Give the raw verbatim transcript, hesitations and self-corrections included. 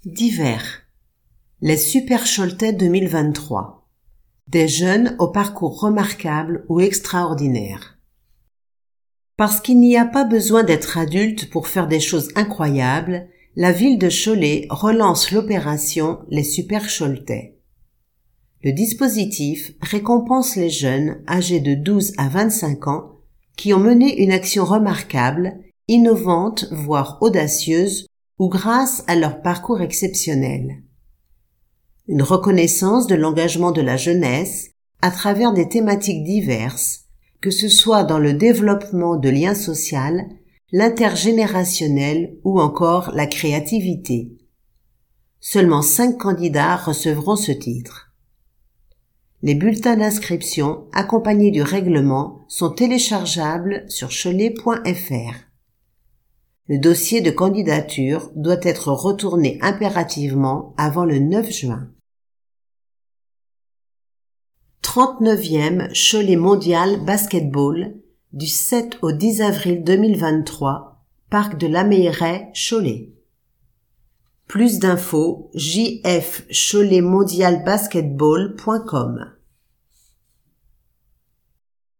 Divers. Les Super Choletais deux mille vingt-trois. Des jeunes au parcours remarquable ou extraordinaire. Parce qu'il n'y a pas besoin d'être adulte pour faire des choses incroyables, la ville de Cholet relance l'opération Les Super Choletais. Le dispositif récompense les jeunes âgés de douze à vingt-cinq ans qui ont mené une action remarquable, innovante, voire audacieuse, ou grâce à leur parcours exceptionnel. Une reconnaissance de l'engagement de la jeunesse à travers des thématiques diverses, que ce soit dans le développement de liens sociaux, l'intergénérationnel ou encore la créativité. Seulement cinq candidats recevront ce titre. Les bulletins d'inscription accompagnés du règlement sont téléchargeables sur cholet point f r. Le dossier de candidature doit être retourné impérativement avant le neuf juin. trente-neuvième Cholet Mondial Basketball du sept au dix avril deux mille vingt-trois, Parc de la Meilleraie, Cholet. Plus d'infos, j f cholet mondial basketball point com.